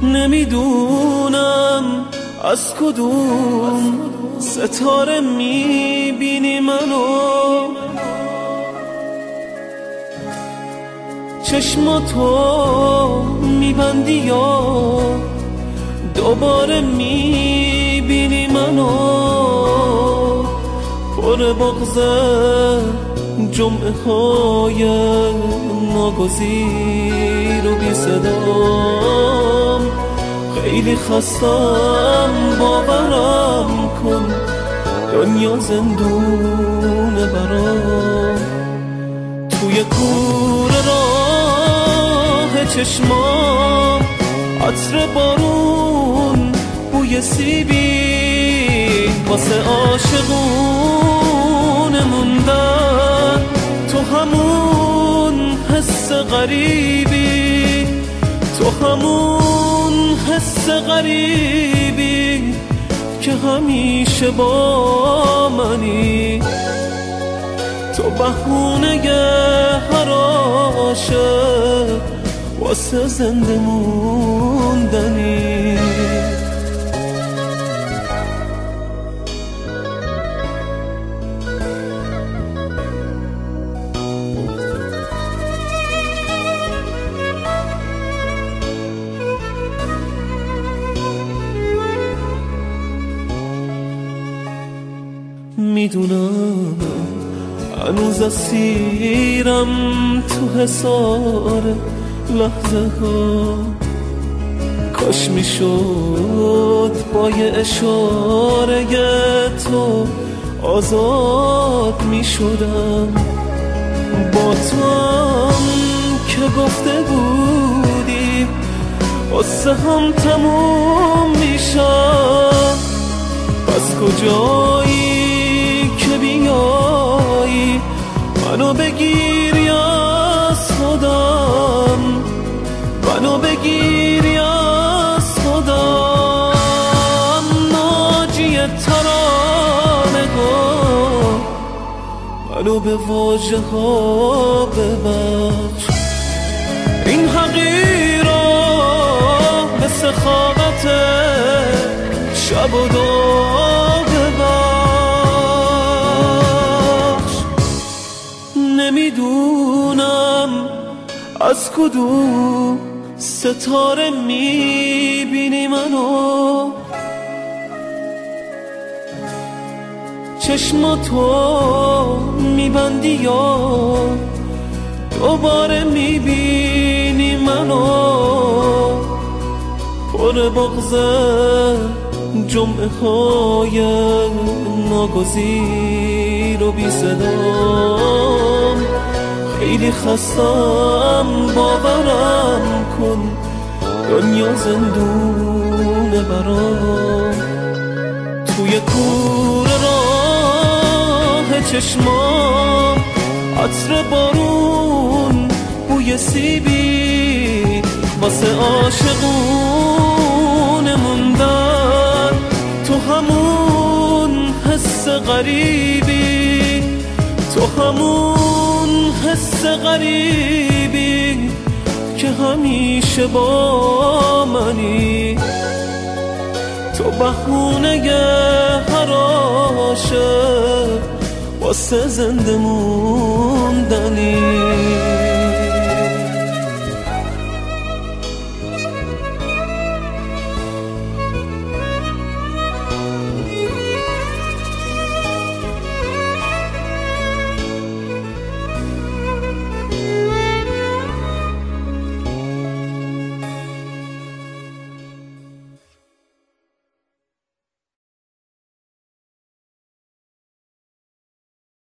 نمیدونم از کدوم ستاره میبینی منو، چشماتو میبندی یا دوباره میبینی منو، پر بغضه جمعه های ناگزیر و بی صدام، خیلی خستم باورم کن دنیا زندونه برام، توی کوره راه چشمام عطر بارون بوی سیبی، واسه عاشقون موندن تو همون حس غریبی، تو همون حس غریبی که همیشه با منی، تو بهونه هر عاشق واسه زنده موندنی. میدونم هنوز اسیرم تو حصار لحظه ها، کاش میشد با یه اشاره تو آزاد میشدم، با تو هم که گفته بودی قصه هم تموم میشم، پس کجایی که بیایی منو بگیری از خودم، منو بگیری از خودم، ناجی ترانه ها منو به واژه ها ببخش، این حقیرا به سخاوت شب و دو ببخش. نمیدونم از کدوم ستاره میبینی منو، چشماتو میبندی یا دوباره میبینی منو، پر بغضه جمعه های ناگزیر و بی صدام، خیلی خستم باورم کن دنیا زندونه برام، توی کوره راه چشمام عطر بارون بوی سیبی، واسه عاشقون موندن تو همون حس غریبی، تو همون حس غریبی که همیشه با منی، تو بهونه هر عاشق واسه زنده موندنی.